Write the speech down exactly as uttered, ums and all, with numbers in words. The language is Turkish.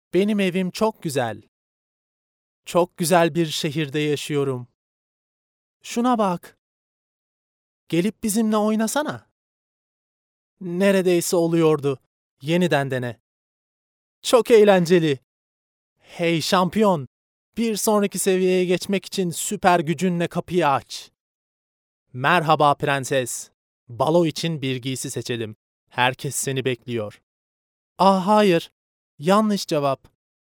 Benim evim çok güzel. Çok güzel bir şehirde yaşıyorum. Şuna bak. Gelip bizimle oynasana. Neredeyse oluyordu. Yeniden dene. Çok eğlenceli. Hey şampiyon, bir sonraki seviyeye geçmek için süper gücünle kapıyı aç. Merhaba prenses. Balo için bir giysi seçelim. Herkes seni bekliyor. Ah hayır, yanlış cevap.